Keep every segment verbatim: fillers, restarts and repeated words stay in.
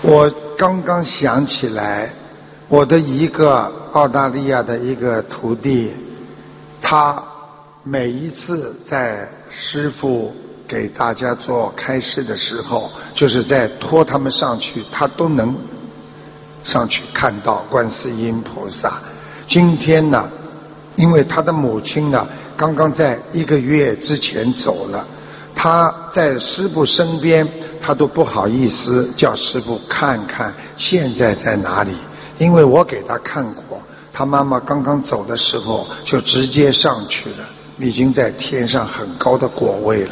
我刚刚想起来，我的一个澳大利亚的一个徒弟，他每一次在师父给大家做开示的时候，就是在拖他们上去，他都能上去看到观世音菩萨。今天呢，因为他的母亲呢，刚刚在一个月之前走了，他在师父身边，他都不好意思叫师父看看现在在哪里，因为我给他看过，他妈妈刚刚走的时候就直接上去了，已经在天上很高的果位了。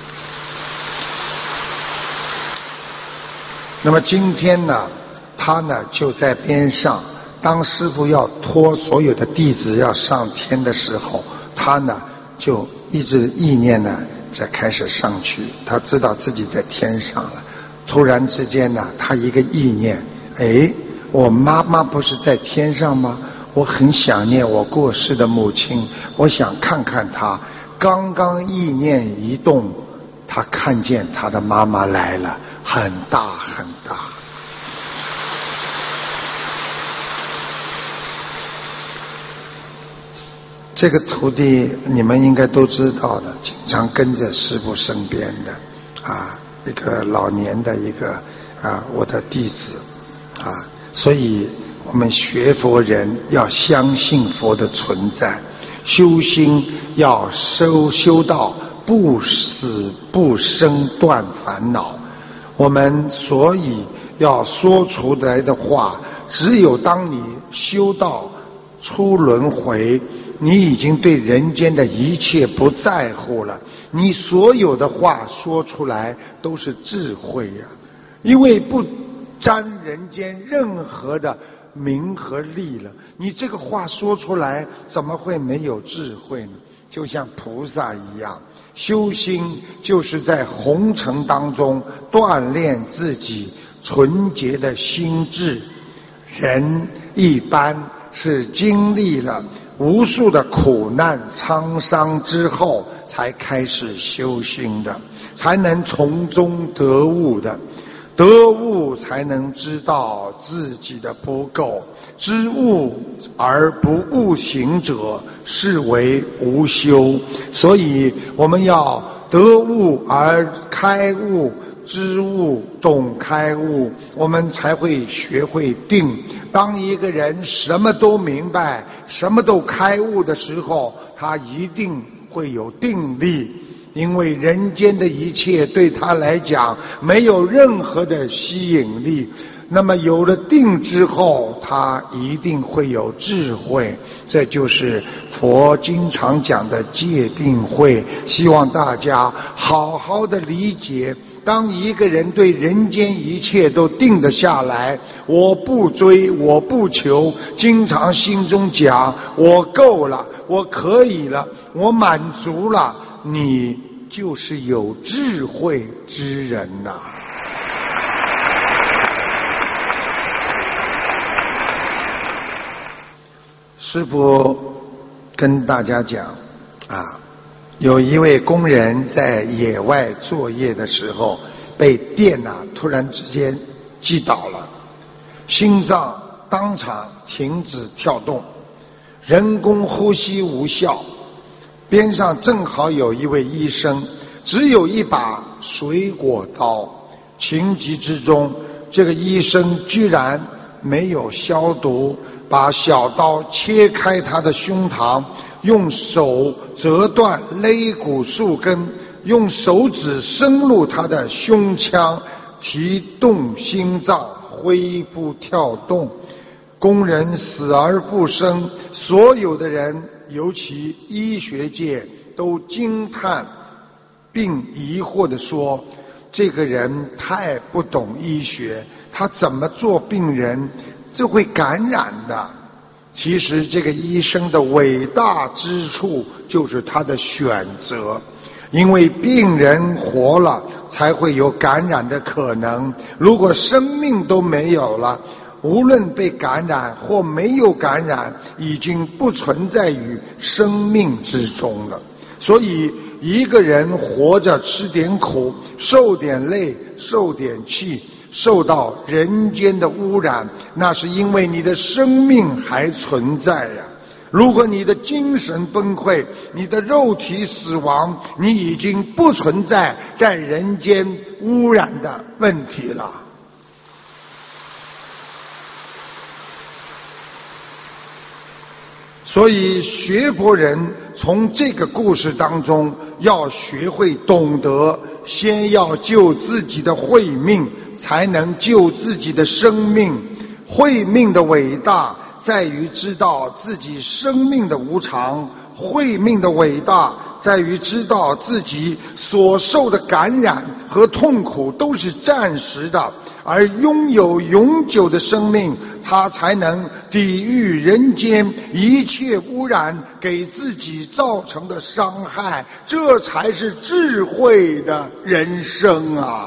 那么今天呢，他呢就在边上，当师父要托所有的弟子要上天的时候，他呢就一直意念呢在开始上去，他知道自己在天上了。突然之间呢，他一个意念，哎，我妈妈不是在天上吗？我很想念我过世的母亲，我想看看她。刚刚意念一动，他看见他的妈妈来了，很大很大。这个徒弟你们应该都知道的，经常跟着师父身边的啊，一个老年的一个啊我的弟子啊，所以我们学佛人要相信佛的存在，修心要修修到不死不生断烦恼。我们所以要说出来的话，只有当你修到出轮回，你已经对人间的一切不在乎了，你所有的话说出来都是智慧呀、啊，因为不沾人间任何的名和利了，你这个话说出来怎么会没有智慧呢？就像菩萨一样，修心就是在红尘当中锻炼自己纯洁的心智。人一般是经历了无数的苦难沧桑之后才开始修心的，才能从中得悟的。得悟才能知道自己的不够，知悟而不悟行者是为无修。所以我们要得悟而开悟，知悟懂开悟，我们才会学会定。当一个人什么都明白，什么都开悟的时候，他一定会有定力，因为人间的一切对他来讲没有任何的吸引力。那么有了定之后，他一定会有智慧，这就是佛经常讲的戒定慧。希望大家好好的理解，当一个人对人间一切都定得下来，我不追，我不求，经常心中讲我够了，我可以了，我满足了，你就是有智慧之人呐、啊。师父跟大家讲啊，有一位工人在野外作业的时候，被电啊突然之间击倒了，心脏当场停止跳动，人工呼吸无效。边上正好有一位医生，只有一把水果刀，情急之中，这个医生居然没有消毒，把小刀切开他的胸膛，用手折断肋骨数根，用手指深入他的胸腔，提动心脏，恢复跳动。工人死而复生，所有的人，尤其医学界都惊叹并疑惑地说，这个人太不懂医学，他怎么做病人，这会感染的。其实这个医生的伟大之处就是他的选择，因为病人活了才会有感染的可能，如果生命都没有了，无论被感染或没有感染，已经不存在于生命之中了。所以一个人活着吃点苦，受点累，受点气，受到人间的污染，那是因为你的生命还存在呀。如果你的精神崩溃，你的肉体死亡，你已经不存在在人间污染的问题了。所以学佛人从这个故事当中要学会懂得，先要救自己的慧命，才能救自己的生命。慧命的伟大在于知道自己生命的无常，慧命的伟大在于知道自己所受的感染和痛苦都是暂时的，而拥有永久的生命，他才能抵御人间一切污染给自己造成的伤害，这才是智慧的人生啊！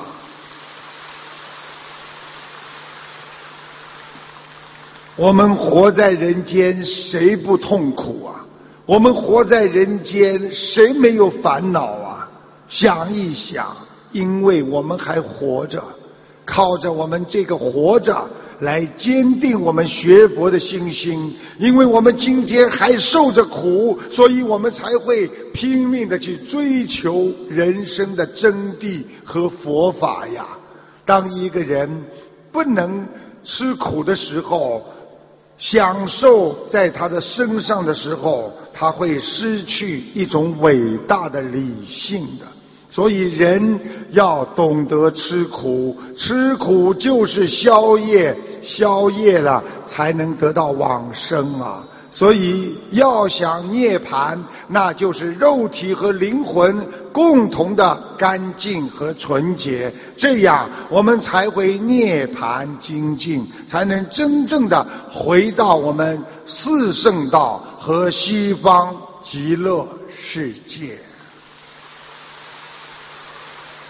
我们活在人间，谁不痛苦啊？我们活在人间，谁没有烦恼啊？想一想，因为我们还活着，靠着我们这个活着来坚定我们学佛的信心，因为我们今天还受着苦，所以我们才会拼命的去追求人生的真谛和佛法呀。当一个人不能吃苦的时候，享受在他的身上的时候，他会失去一种伟大的理性的。所以人要懂得吃苦，吃苦就是消业，消业了才能得到往生啊。所以要想涅槃，那就是肉体和灵魂共同的干净和纯洁，这样我们才会涅槃精进，才能真正的回到我们四圣道和西方极乐世界。